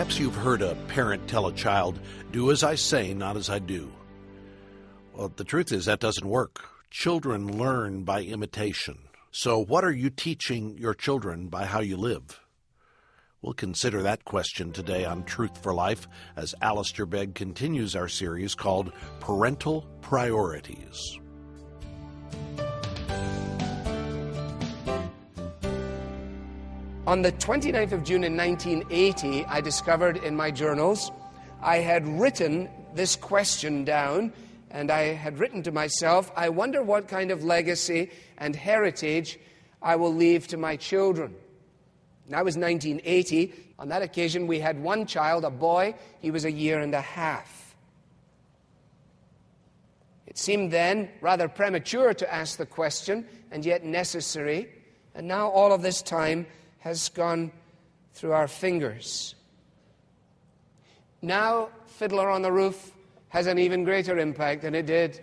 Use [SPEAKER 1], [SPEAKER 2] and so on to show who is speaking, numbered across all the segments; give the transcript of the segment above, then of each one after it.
[SPEAKER 1] Perhaps you've heard a parent tell a child, "Do as I say, not as I do." Well, the truth is that doesn't work. Children learn by imitation. So what are you teaching your children by how you live? We'll consider that question today on Truth for Life as Alistair Begg continues our series called Parental Priorities.
[SPEAKER 2] On the 29th of June in 1980, I discovered in my journals, I had written this question down, and I had written to myself, I wonder what kind of legacy and heritage I will leave to my children. That was 1980. On that occasion, we had one child, a boy. He was a year and a half. It seemed then rather premature to ask the question, and yet necessary. And now all of this time has gone through our fingers. Now, Fiddler on the Roof has an even greater impact than it did.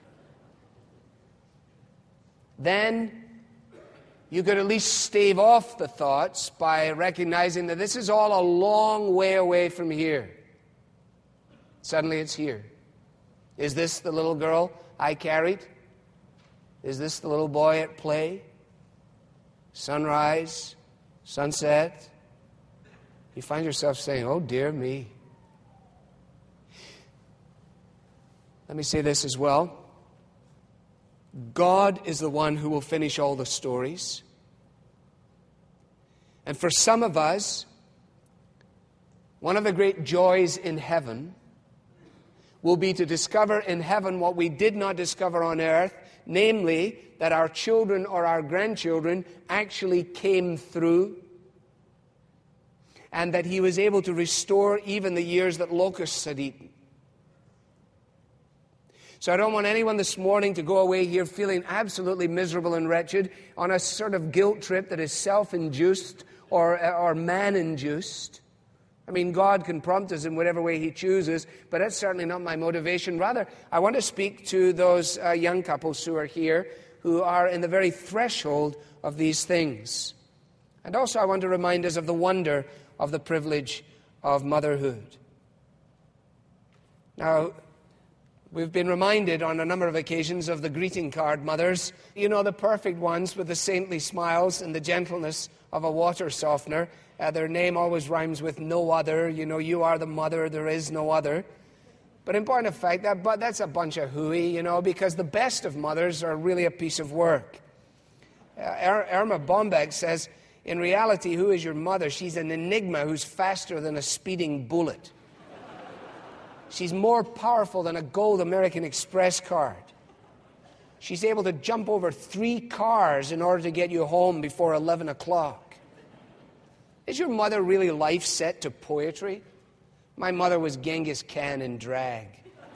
[SPEAKER 2] Then, you could at least stave off the thoughts by recognizing that this is all a long way away from here. Suddenly it's here. Is this the little girl I carried? Is this the little boy at play? Sunrise, sunset. You find yourself saying, "Oh, dear me." Let me say this as well. God is the one who will finish all the stories. And for some of us, one of the great joys in heaven will be to discover in heaven what we did not discover on earth, namely that our children or our grandchildren actually came through, and that He was able to restore even the years that locusts had eaten. So I don't want anyone this morning to go away here feeling absolutely miserable and wretched on a sort of guilt trip that is self-induced or man-induced. I mean, God can prompt us in whatever way He chooses, but that's certainly not my motivation. Rather, I want to speak to those young couples who are here, who are in the very threshold of these things. And also I want to remind us of the wonder of the privilege of motherhood. Now, we've been reminded on a number of occasions of the greeting card mothers. You know, the perfect ones with the saintly smiles and the gentleness of a water softener. Their name always rhymes with no other. You know, you are the mother, there is no other. But in point of fact, that's a bunch of hooey, you know, because the best of mothers are really a piece of work. Irma Bombeck says, in reality, who is your mother? She's an enigma who's faster than a speeding bullet. She's more powerful than a gold American Express card. She's able to jump over 3 cars in order to get you home before 11 o'clock. Is your mother really life set to poetry? My mother was Genghis Khan in drag.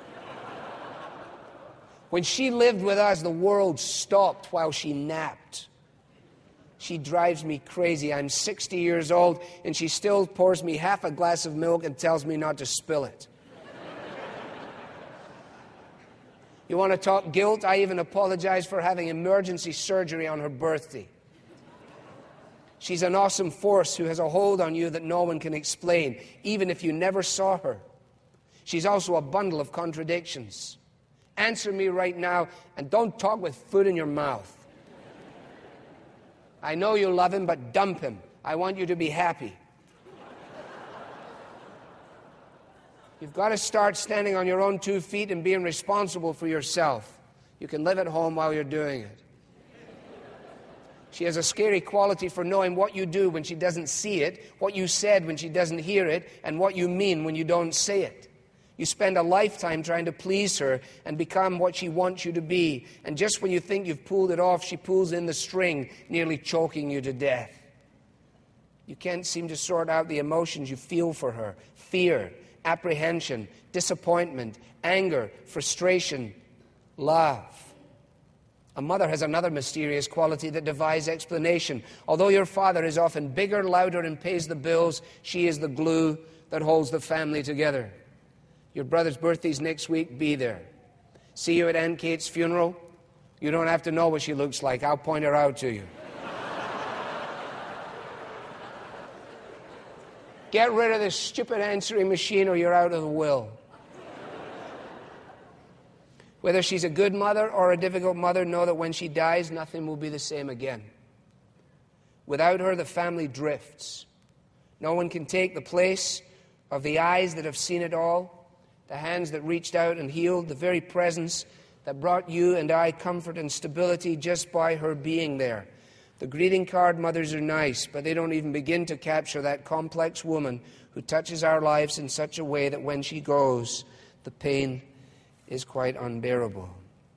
[SPEAKER 2] When she lived with us, the world stopped while she napped. She drives me crazy. I'm 60 years old, and she still pours me half a glass of milk and tells me not to spill it. You want to talk guilt? I even apologize for having emergency surgery on her birthday. She's an awesome force who has a hold on you that no one can explain, even if you never saw her. She's also a bundle of contradictions. Answer me right now, and don't talk with food in your mouth. I know you love him, but dump him. I want you to be happy. You've got to start standing on your own 2 feet and being responsible for yourself. You can live at home while you're doing it. She has a scary quality for knowing what you do when she doesn't see it, what you said when she doesn't hear it, and what you mean when you don't say it. You spend a lifetime trying to please her and become what she wants you to be. And just when you think you've pulled it off, she pulls in the string, nearly choking you to death. You can't seem to sort out the emotions you feel for her. Fear, apprehension, disappointment, anger, frustration, love. A mother has another mysterious quality that defies explanation. Although your father is often bigger, louder, and pays the bills, she is the glue that holds the family together. Your brother's birthday's next week, be there. See you at Aunt Kate's funeral? You don't have to know what she looks like. I'll point her out to you. Get rid of this stupid answering machine or you're out of the will. Whether she's a good mother or a difficult mother, know that when she dies, nothing will be the same again. Without her, the family drifts. No one can take the place of the eyes that have seen it all, the hands that reached out and healed, the very presence that brought you and I comfort and stability just by her being there. The greeting card mothers are nice, but they don't even begin to capture that complex woman who touches our lives in such a way that when she goes, the pain is quite unbearable.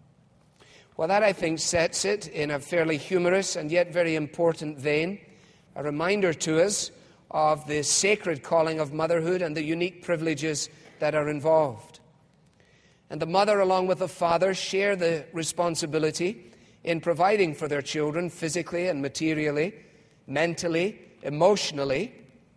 [SPEAKER 2] Well, that, I think, sets it in a fairly humorous and yet very important vein, a reminder to us of the sacred calling of motherhood and the unique privileges that are involved. And the mother, along with the father, share the responsibility in providing for their children physically and materially, mentally, emotionally.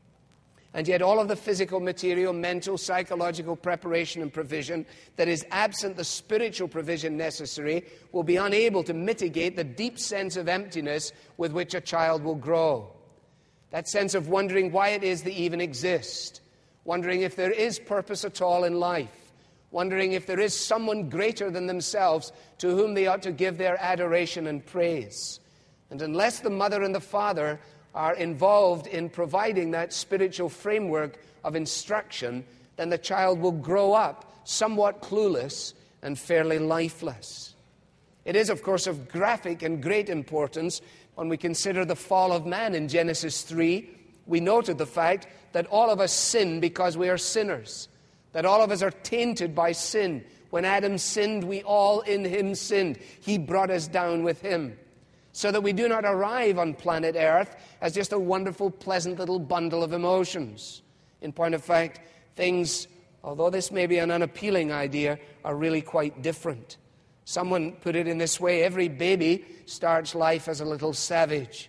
[SPEAKER 2] And yet all of the physical, material, mental, psychological preparation and provision that is absent the spiritual provision necessary will be unable to mitigate the deep sense of emptiness with which a child will grow. That sense of wondering why it is they even exist, wondering if there is purpose at all in life, wondering if there is someone greater than themselves to whom they ought to give their adoration and praise. And unless the mother and the father are involved in providing that spiritual framework of instruction, then the child will grow up somewhat clueless and fairly lifeless. It is, of course, of graphic and great importance when we consider the fall of man in Genesis 3. We noted the fact that all of us sin because we are sinners, that all of us are tainted by sin. When Adam sinned, we all in him sinned. He brought us down with him, so that we do not arrive on planet Earth as just a wonderful, pleasant little bundle of emotions. In point of fact, things, although this may be an unappealing idea, are really quite different. Someone put it in this way: every baby starts life as a little savage.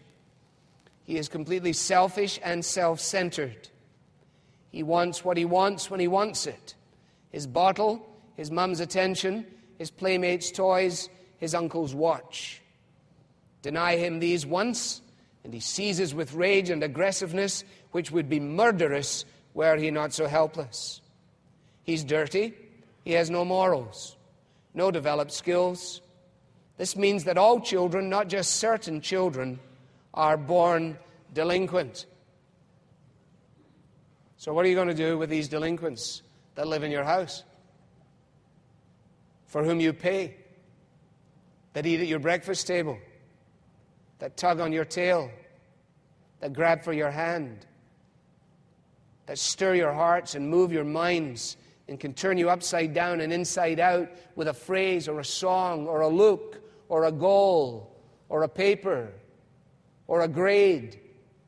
[SPEAKER 2] He is completely selfish and self-centered. He wants what he wants when he wants it. His bottle, his mum's attention, his playmates' toys, his uncle's watch. Deny him these once, and he seizes with rage and aggressiveness which would be murderous were he not so helpless. He's dirty. He has no morals, no developed skills. This means that all children, not just certain children, are born delinquent. So what are you going to do with these delinquents that live in your house, for whom you pay, that eat at your breakfast table, that tug on your tail, that grab for your hand, that stir your hearts and move your minds and can turn you upside down and inside out with a phrase or a song or a look or a goal or a paper or a grade?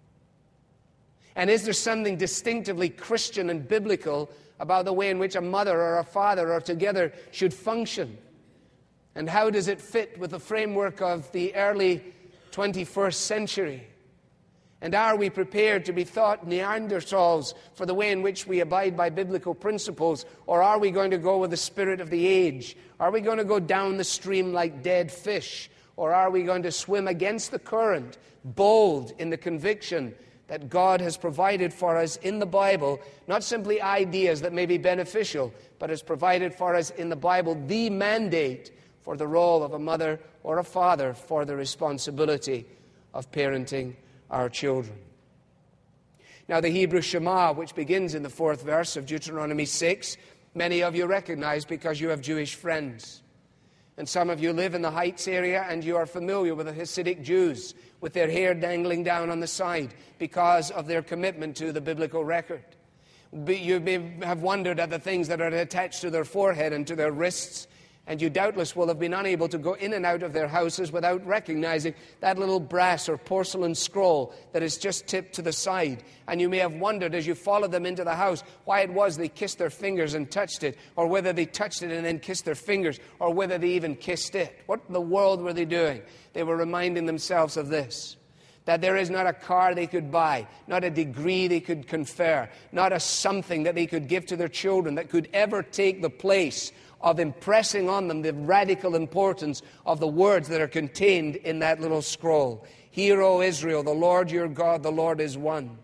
[SPEAKER 2] And is there something distinctively Christian and biblical about the way in which a mother or a father or together should function? And how does it fit with the framework of the early 21st century? And are we prepared to be thought Neanderthals for the way in which we abide by biblical principles? Or are we going to go with the spirit of the age? Are we going to go down the stream like dead fish? Or are we going to swim against the current, bold in the conviction that God has provided for us in the Bible, not simply ideas that may be beneficial, but has provided for us in the Bible the mandate for the role of a mother or a father for the responsibility of parenting our children. Now, the Hebrew Shema, which begins in the 4th verse of Deuteronomy 6, many of you recognize because you have Jewish friends. And some of you live in the Heights area and you are familiar with the Hasidic Jews with their hair dangling down on the side because of their commitment to the biblical record. You may have wondered at the things that are attached to their forehead and to their wrists, and you doubtless will have been unable to go in and out of their houses without recognizing that little brass or porcelain scroll that is just tipped to the side. And you may have wondered as you followed them into the house why it was they kissed their fingers and touched it, or whether they touched it and then kissed their fingers, or whether they even kissed it. What in the world were they doing? They were reminding themselves of this: that there is not a car they could buy, not a degree they could confer, not a something that they could give to their children that could ever take the place of impressing on them the radical importance of the words that are contained in that little scroll. Hear, O Israel, the Lord your God, the Lord is one.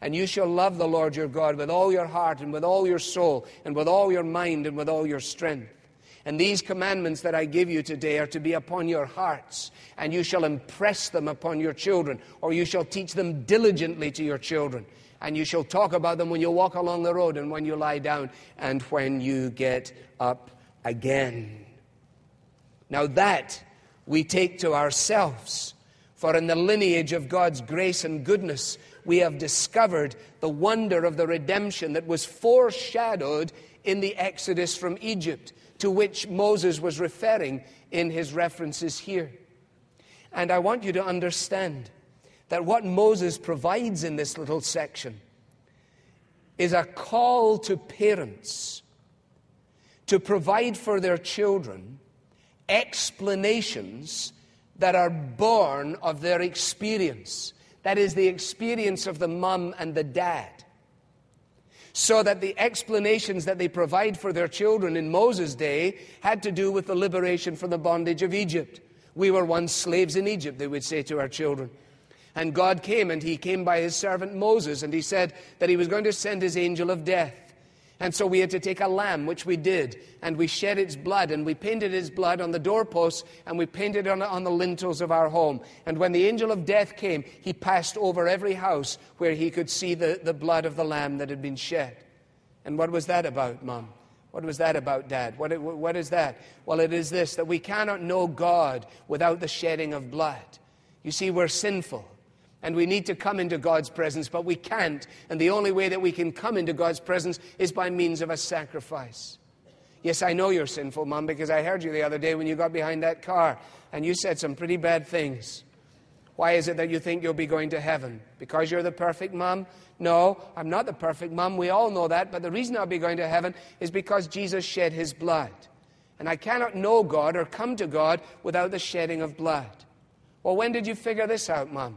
[SPEAKER 2] And you shall love the Lord your God with all your heart and with all your soul and with all your mind and with all your strength. And these commandments that I give you today are to be upon your hearts, and you shall impress them upon your children, or you shall teach them diligently to your children. And you shall talk about them when you walk along the road and when you lie down and when you get up again. Now that we take to ourselves, for in the lineage of God's grace and goodness, we have discovered the wonder of the redemption that was foreshadowed in the Exodus from Egypt, to which Moses was referring in his references here. And I want you to understand that what Moses provides in this little section is a call to parents to provide for their children explanations that are born of their experience. That is, the experience of the mom and the dad. So that the explanations that they provide for their children in Moses' day had to do with the liberation from the bondage of Egypt. We were once slaves in Egypt, they would say to our children. And God came, and he came by his servant Moses, and he said that he was going to send his angel of death. And so we had to take a lamb, which we did, and we shed its blood, and we painted its blood on the doorposts, and we painted it on the lintels of our home. And when the angel of death came, he passed over every house where he could see the blood of the lamb that had been shed. And what was that about, Mom? What was that about, Dad? What is that? Well, it is this, that we cannot know God without the shedding of blood. You see, we're sinful. And we need to come into God's presence, but we can't. And the only way that we can come into God's presence is by means of a sacrifice. Yes, I know you're sinful, Mom, because I heard you the other day when you got behind that car, and you said some pretty bad things. Why is it that you think you'll be going to heaven? Because you're the perfect mom? No, I'm not the perfect mom. We all know that. But the reason I'll be going to heaven is because Jesus shed his blood. And I cannot know God or come to God without the shedding of blood. Well, when did you figure this out, Mom?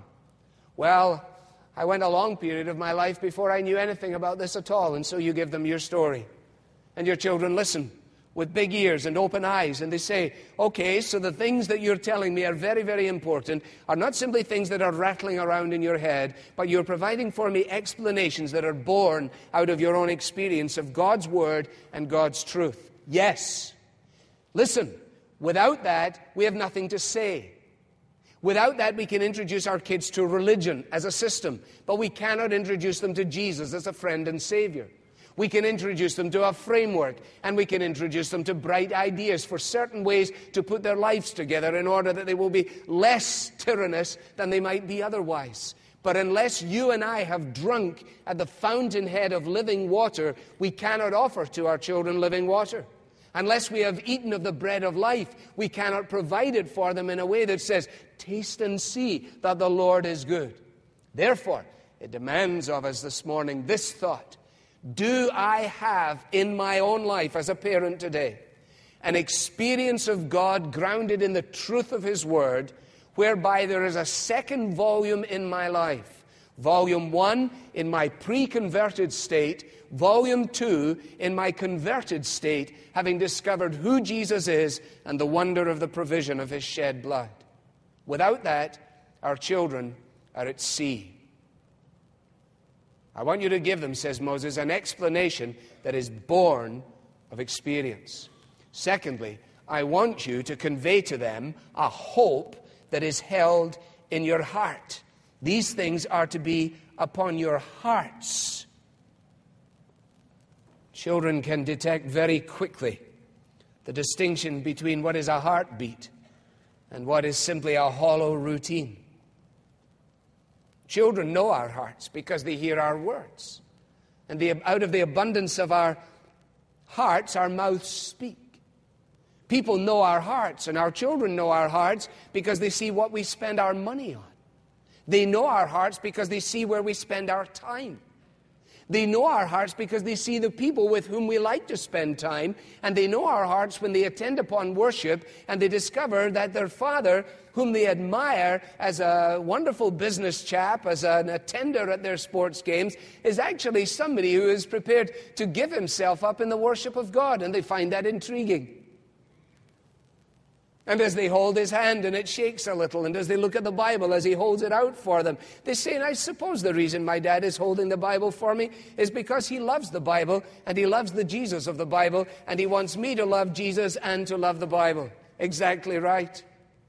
[SPEAKER 2] Well, I went a long period of my life before I knew anything about this at all. And so you give them your story. And your children listen with big ears and open eyes. And they say, okay, so the things that you're telling me are very, very important, are not simply things that are rattling around in your head, but you're providing for me explanations that are born out of your own experience of God's Word and God's truth. Yes. Listen, without that, we have nothing to say. Without that, we can introduce our kids to religion as a system, but we cannot introduce them to Jesus as a friend and Savior. We can introduce them to a framework, and we can introduce them to bright ideas for certain ways to put their lives together in order that they will be less tyrannous than they might be otherwise. But unless you and I have drunk at the fountainhead of living water, we cannot offer to our children living water. Unless we have eaten of the bread of life, we cannot provide it for them in a way that says, taste and see that the Lord is good. Therefore, it demands of us this morning this thought. Do I have in my own life as a parent today an experience of God grounded in the truth of His Word, whereby there is a second volume in my life? Volume 1 in my pre-converted state, Volume 2 in my converted state, having discovered who Jesus is and the wonder of the provision of His shed blood. Without that, our children are at sea. I want you to give them, says Moses, an explanation that is born of experience. Secondly, I want you to convey to them a hope that is held in your heart. These things are to be upon your hearts. Children can detect very quickly the distinction between what is a heartbeat and what is simply a hollow routine. Children know our hearts because they hear our words. And out of the abundance of our hearts, our mouths speak. People know our hearts, and our children know our hearts because they see what we spend our money on. They know our hearts because they see where we spend our time. They know our hearts because they see the people with whom we like to spend time. And they know our hearts when they attend upon worship and they discover that their father, whom they admire as a wonderful business chap, as an attender at their sports games, is actually somebody who is prepared to give himself up in the worship of God. And they find that intriguing. And as they hold his hand and it shakes a little, and as they look at the Bible as he holds it out for them, they say, and I suppose the reason my dad is holding the Bible for me is because he loves the Bible, and he loves the Jesus of the Bible, and he wants me to love Jesus and to love the Bible. Exactly right.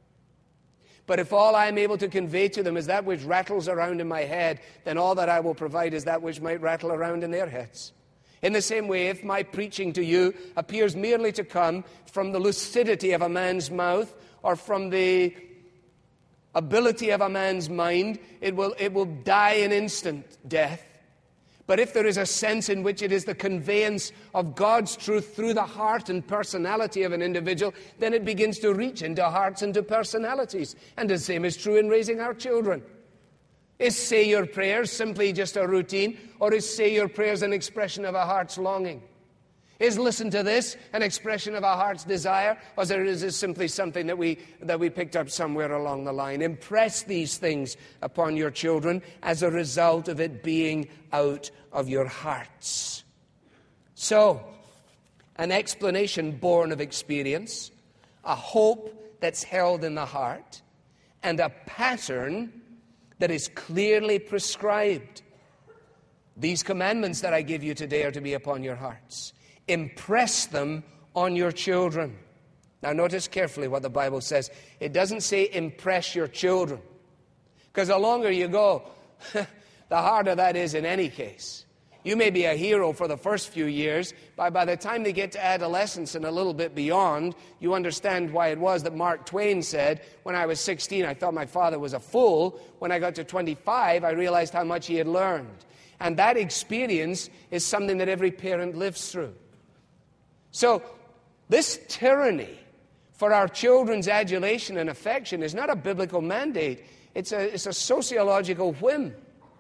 [SPEAKER 2] But if all I am able to convey to them is that which rattles around in my head, then all that I will provide is that which might rattle around in their heads. In the same way, if my preaching to you appears merely to come from the lucidity of a man's mouth or from the ability of a man's mind, it will die an instant death. But if there is a sense in which it is the conveyance of God's truth through the heart and personality of an individual, then it begins to reach into hearts and to personalities. And the same is true in raising our children. Is say your prayers simply just a routine, or is say your prayers an expression of a heart's longing? Is listen to this an expression of a heart's desire, or is it simply something that we picked up somewhere along the line? Impress these things upon your children as a result of it being out of your hearts. So, an explanation born of experience, a hope that's held in the heart, and a pattern that is clearly prescribed. These commandments that I give you today are to be upon your hearts. Impress them on your children. Now notice carefully what the Bible says. It doesn't say impress your children, because the longer you go, the harder that is in any case. You may be a hero for the first few years, but by the time they get to adolescence and a little bit beyond, you understand why it was that Mark Twain said, when I was 16, I thought my father was a fool. When I got to 25, I realized how much he had learned. And that experience is something that every parent lives through. So, this tyranny for our children's adulation and affection is not a biblical mandate. It's a sociological whim.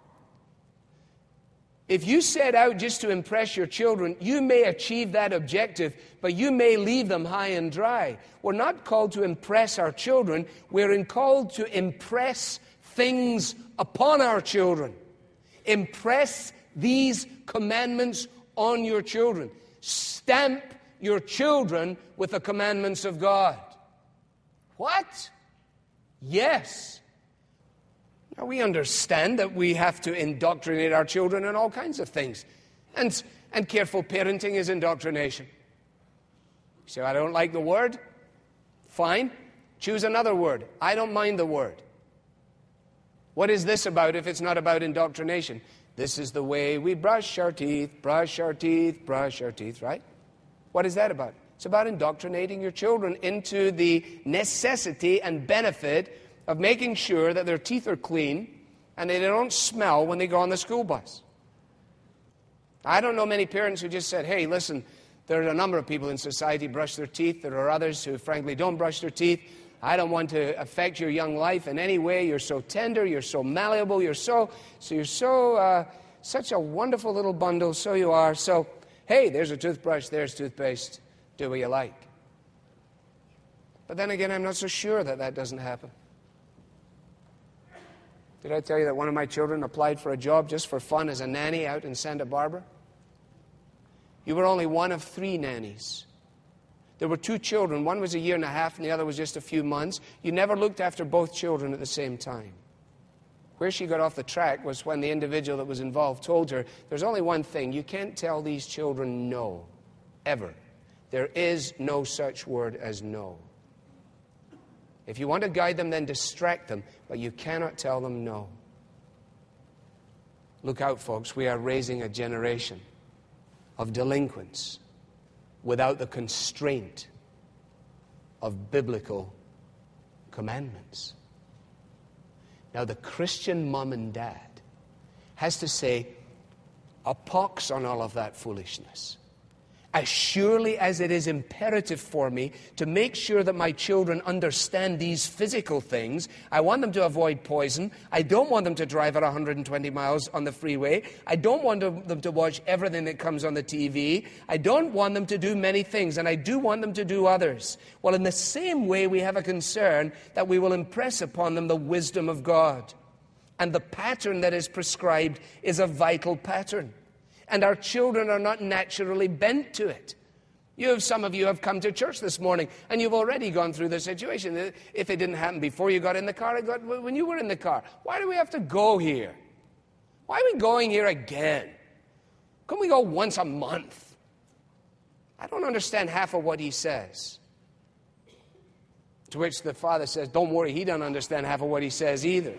[SPEAKER 2] If you set out just to impress your children, you may achieve that objective, but you may leave them high and dry. We're not called to impress our children. We're called to impress things upon our children. Impress these commandments on your children. Stamp your children with the commandments of God. What? Yes. Now, we understand that we have to indoctrinate our children in all kinds of things. And careful parenting is indoctrination. You say, I don't like the word. Fine. Choose another word. I don't mind the word. What is this about if it's not about indoctrination? This is the way we brush our teeth, brush our teeth, brush our teeth, right? What is that about? It's about indoctrinating your children into the necessity and benefit of making sure that their teeth are clean and they don't smell when they go on the school bus. I don't know many parents who just said, hey, listen, there are a number of people in society who brush their teeth. There are others who, frankly, don't brush their teeth. I don't want to affect your young life in any way. You're so tender. You're so malleable. You're such a wonderful little bundle. So you are. So, hey, there's a toothbrush. There's toothpaste. Do what you like. But then again, I'm not so sure that doesn't happen. Did I tell you that one of my children applied for a job just for fun as a nanny out in Santa Barbara? You were only one of 3 nannies. There were 2 children. One was a year and a half and the other was just a few months. You never looked after both children at the same time. Where she got off the track was when the individual that was involved told her, there's only one thing. You can't tell these children no, ever. There is no such word as no. If you want to guide them, then distract them, but you cannot tell them no. Look out, folks. We are raising a generation of delinquents without the constraint of biblical commandments. Now, the Christian mom and dad has to say, a pox on all of that foolishness. As surely as it is imperative for me to make sure that my children understand these physical things, I want them to avoid poison. I don't want them to drive at 120 miles on the freeway. I don't want them to watch everything that comes on the TV. I don't want them to do many things, and I do want them to do others. Well, in the same way, we have a concern that we will impress upon them the wisdom of God. And the pattern that is prescribed is a vital pattern. And our children are not naturally bent to it. Some of you have come to church this morning, and you've already gone through the situation. If it didn't happen before you got in the car, it got when you were in the car. Why do we have to go here? Why are we going here again? Couldn't we go once a month? I don't understand half of what he says. To which the father says, don't worry, he doesn't understand half of what he says either.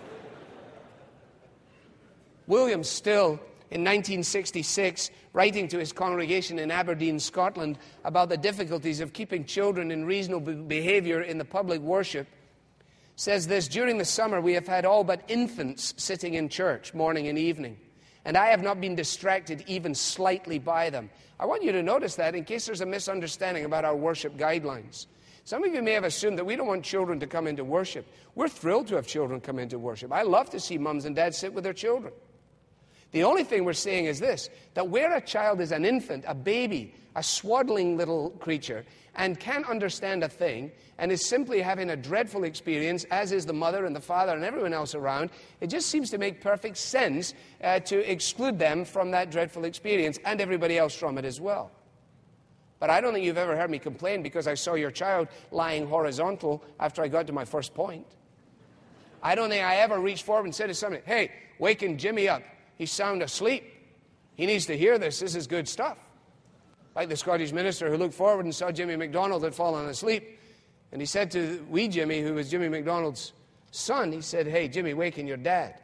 [SPEAKER 2] William Still, in 1966, writing to his congregation in Aberdeen, Scotland, about the difficulties of keeping children in reasonable behavior in the public worship, says this: during the summer we have had all but infants sitting in church morning and evening, and I have not been distracted even slightly by them. I want you to notice that in case there's a misunderstanding about our worship guidelines. Some of you may have assumed that we don't want children to come into worship. We're thrilled to have children come into worship. I love to see mums and dads sit with their children. The only thing we're saying is this, that where a child is an infant, a baby, a swaddling little creature, and can't understand a thing, and is simply having a dreadful experience, as is the mother and the father and everyone else around, it just seems to make perfect sense to exclude them from that dreadful experience, and everybody else from it as well. But I don't think you've ever heard me complain because I saw your child lying horizontal after I got to my first point. I don't think I ever reached forward and said to somebody, hey, waking Jimmy up. He's sound asleep. He needs to hear this. This is good stuff. Like the Scottish minister who looked forward and saw Jimmy MacDonald had fallen asleep. And he said to wee Jimmy, who was Jimmy MacDonald's son, he said, hey, Jimmy, waken your dad.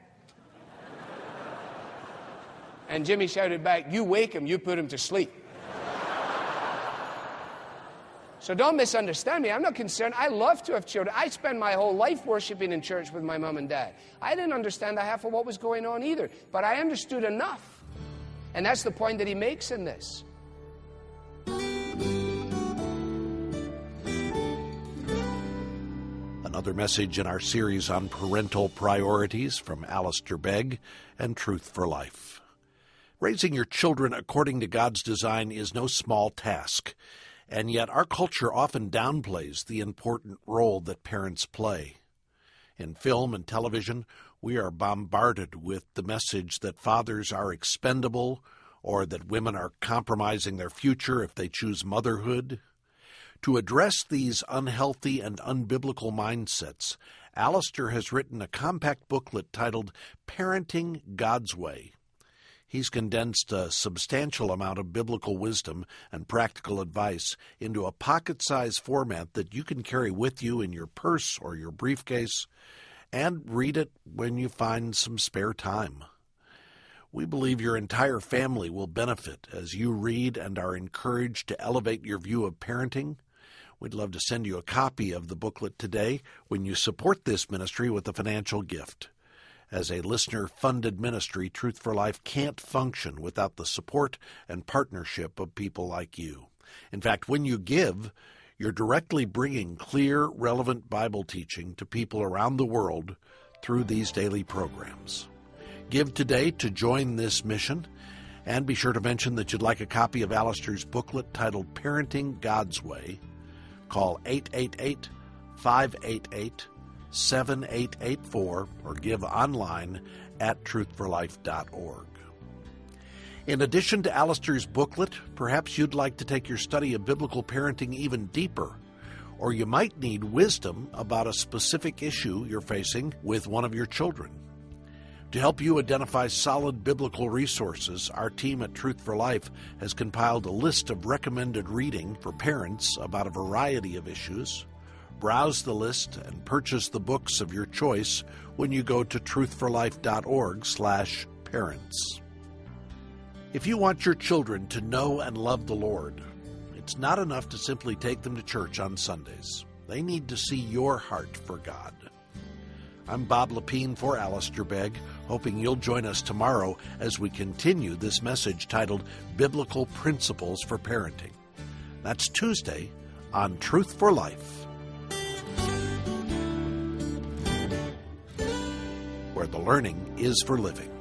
[SPEAKER 2] And Jimmy shouted back, you wake him, you put him to sleep. So don't misunderstand me. I'm not concerned. I love to have children. I spend my whole life worshiping in church with my mom and dad. I didn't understand the half of what was going on either, but I understood enough. And that's the point that he makes in this.
[SPEAKER 1] Another message in our series on parental priorities from Alistair Begg and Truth for Life. Raising your children according to God's design is no small task. And yet our culture often downplays the important role that parents play. In film and television, we are bombarded with the message that fathers are expendable or that women are compromising their future if they choose motherhood. To address these unhealthy and unbiblical mindsets, Alistair has written a compact booklet titled Parenting God's Way. He's condensed a substantial amount of biblical wisdom and practical advice into a pocket-sized format that you can carry with you in your purse or your briefcase and read it when you find some spare time. We believe your entire family will benefit as you read and are encouraged to elevate your view of parenting. We'd love to send you a copy of the booklet today when you support this ministry with a financial gift. As a listener-funded ministry, Truth for Life can't function without the support and partnership of people like you. In fact, when you give, you're directly bringing clear, relevant Bible teaching to people around the world through these daily programs. Give today to join this mission, and be sure to mention that you'd like a copy of Alistair's booklet titled Parenting God's Way. Call 888-588-7884 or give online at truthforlife.org. In addition to Alistair's booklet, perhaps you'd like to take your study of biblical parenting even deeper, or you might need wisdom about a specific issue you're facing with one of your children. To help you identify solid biblical resources, our team at Truth for Life has compiled a list of recommended reading for parents about a variety of issues. Browse the list and purchase the books of your choice when you go to truthforlife.org/parents. If you want your children to know and love the Lord, it's not enough to simply take them to church on Sundays. They need to see your heart for God. I'm Bob Lepine for Alistair Begg, hoping you'll join us tomorrow as we continue this message titled Biblical Principles for Parenting. That's Tuesday on Truth for Life, where the learning is for living.